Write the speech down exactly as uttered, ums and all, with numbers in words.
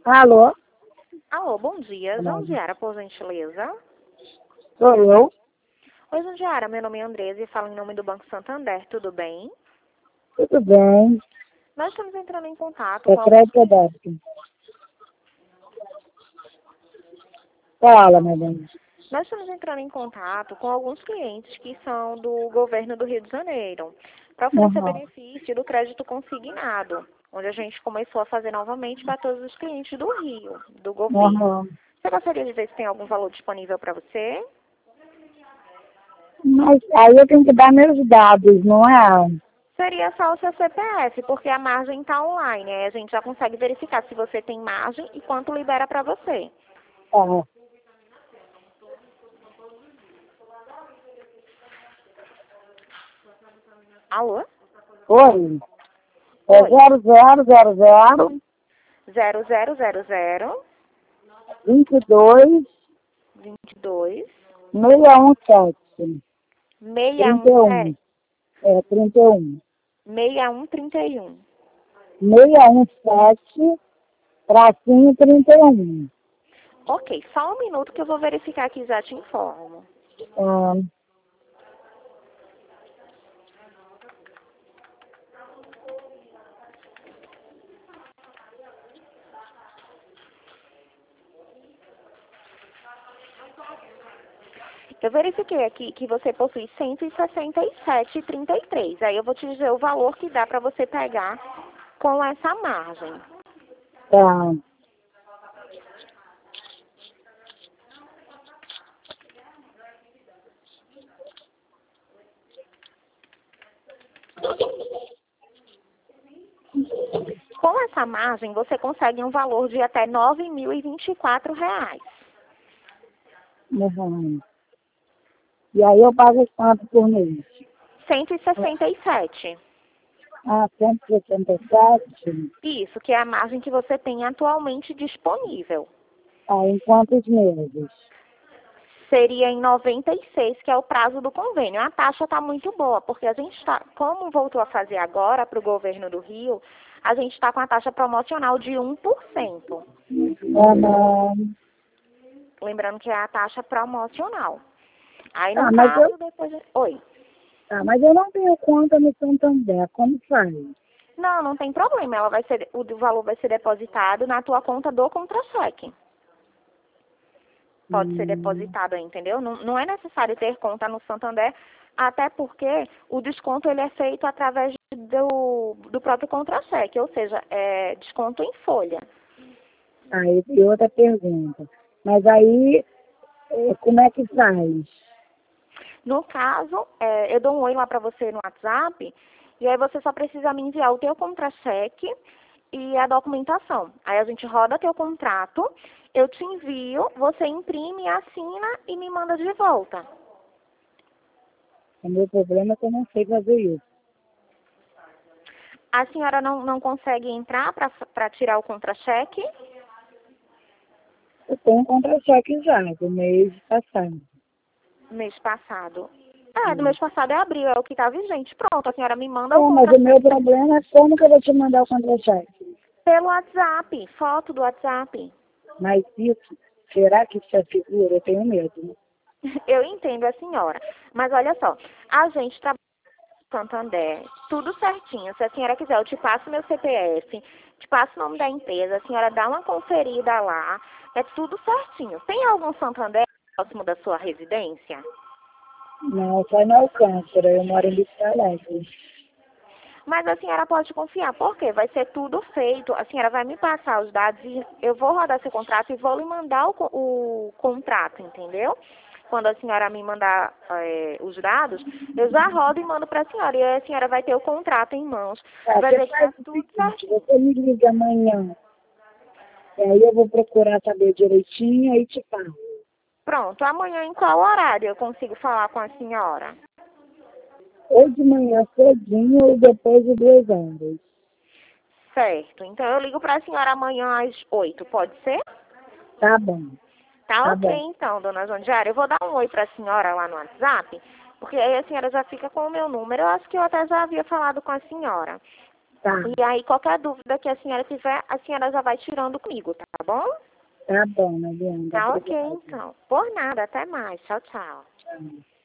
Alô? Alô, bom dia. Alô. Jandiara, por gentileza. Sou eu? Oi, Jandiara, meu nome é Andresa e falo em nome do Banco Santander, tudo bem? Tudo bem. Nós estamos entrando em contato É com alguns... crédito ou débito? Fala, madame. Nós estamos entrando em contato com alguns clientes que são do governo do Rio de Janeiro para oferecer Uhum. benefício do crédito consignado, onde a gente começou a fazer novamente para todos os clientes do Rio, do governo. Uhum. Você gostaria de ver se tem algum valor disponível para você? Mas aí eu tenho que dar meus dados, não é? Seria só o seu C P F, porque a margem está online. Aí a gente já consegue verificar se você tem margem e quanto libera para você. Tá. Alô? Oi. É Oi. zero zero zero zero zero zero zero zero vinte e dois vinte e dois seiscentos e dezessete trinta e um. seiscentos É trinta e um. e dezessete trinta e um. seiscentos e dezessete tracinho trinta e um. Ok, só um minuto que eu vou verificar aqui e já te informo. Ah, Eu verifiquei aqui que você possui cento e sessenta e sete vírgula trinta e três. Aí eu vou te dizer o valor que dá para você pegar com essa margem. tá. Com essa margem, você consegue um valor de até nove mil e vinte e quatro reais. Uhum. E aí eu pago quanto por mês? cento e sessenta e sete. Ah, cento e sessenta e sete. Isso, que é a margem que você tem atualmente disponível. Ah, em quantos meses? Seria em noventa e seis, que é o prazo do convênio. A taxa está muito boa, porque a gente está, como voltou a fazer agora para o governo do Rio, a gente está com a taxa promocional de um por cento. Uhum. Lembrando que é a taxa promocional. Aí, no Ah, mas eu, caso, depois... Oi. ah, mas eu não tenho conta no Santander. Como faz? Não, não tem problema. Ela vai ser, o valor vai ser depositado na tua conta do contra-cheque. Pode ser Hum, depositado aí, entendeu? Não, não é necessário ter conta no Santander, até porque o desconto ele é feito através do, do próprio contra-cheque, ou seja, é desconto em folha. aí tem outra pergunta. Mas aí, eh, como é que faz? No caso, é, eu dou um oi lá para você no WhatsApp, e aí você só precisa me enviar o teu contra-cheque e a documentação. Aí a gente roda teu contrato, eu te envio, você imprime, assina e me manda de volta. O meu problema é que eu não sei fazer isso. A senhora não, não consegue entrar para tirar o contra-cheque? Eu tenho um contra-cheque já, do mês passado. Mês passado. É, do Hum. mês passado é abril, é o que está vigente. Pronto, a senhora me manda o É, mas o meu contra-cheque problema é como que eu vou te mandar o contra-cheque? pelo WhatsApp, foto do WhatsApp. Mas isso, será que isso é seguro? Eu tenho medo. Eu entendo a senhora, mas olha só, a gente trabalha no Santander, tudo certinho. Se a senhora quiser, eu te passo meu C P F, te passo o nome da empresa, a senhora dá uma conferida lá, é tudo certinho. Tem algum Santander próximo da sua residência? Não, só no Alcântara. Eu moro em Vista Alegre. Mas a senhora pode confiar, porque vai ser tudo feito. A senhora vai me passar os dados e eu vou rodar seu contrato e vou lhe mandar o, co- o contrato, entendeu? Quando a senhora me mandar eh, os dados, eu já rodo e mando para a senhora. E aí a senhora vai ter o contrato em mãos. Tá, Vai você ver que está faz o tudo seguinte, certinho. você me liga amanhã. E aí eu vou procurar saber direitinho e te falo. Pronto, amanhã em qual horário eu consigo falar com a senhora? Ou de manhã cedinho ou depois de duas horas. Certo, então eu ligo para a senhora amanhã às oito, pode ser? Tá bom, Tá tá ok, bom. então, dona Jandiara. Eu vou dar um oi para a senhora lá no WhatsApp, porque aí a senhora já fica com o meu número. Eu acho que eu até já havia falado com a senhora. Tá, E aí, qualquer dúvida que a senhora tiver, a senhora já vai tirando comigo, tá bom? tá bom, Mariana. Tá ok, Obrigada. então. Por nada, até mais. Tchau, tchau. Tchau.